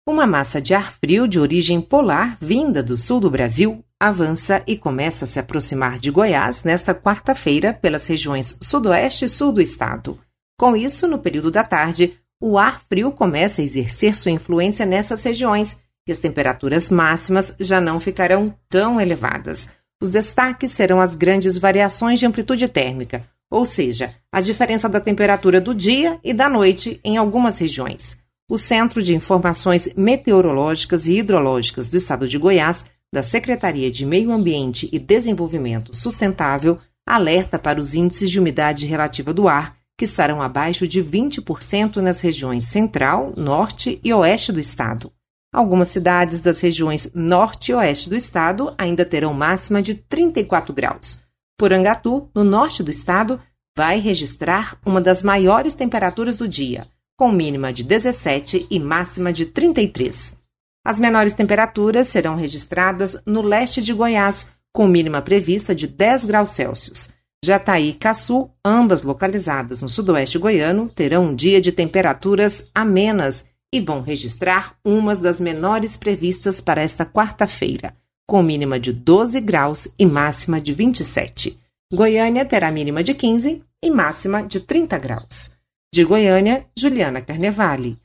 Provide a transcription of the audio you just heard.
Uma massa de ar frio de origem polar, vinda do sul do Brasil, avança e começa a se aproximar de Goiás nesta quarta-feira pelas regiões sudoeste e sul do estado. Com isso, no período da tarde, o ar frio começa a exercer sua influência nessas regiões e as temperaturas máximas já não ficarão tão elevadas. Os destaques serão as grandes variações de amplitude térmica, ou seja, a diferença da temperatura do dia e da noite em algumas regiões. O Centro de Informações Meteorológicas e Hidrológicas do Estado de Goiás, da Secretaria de Meio Ambiente e Desenvolvimento Sustentável, alerta para os índices de umidade relativa do ar, que estarão abaixo de 20% nas regiões central, norte e oeste do estado. Algumas cidades das regiões norte e oeste do estado ainda terão máxima de 34 graus. Porangatu, no norte do estado, vai registrar uma das maiores temperaturas do dia, com mínima de 17 e máxima de 33. As menores temperaturas serão registradas no leste de Goiás, com mínima prevista de 10 graus Celsius. Jataí e Caçu, ambas localizadas no sudoeste goiano, terão um dia de temperaturas amenas e vão registrar umas das menores previstas para esta quarta-feira, com mínima de 12 graus e máxima de 27. Goiânia terá mínima de 15 e máxima de 30 graus. De Goiânia, Juliana Carnevale.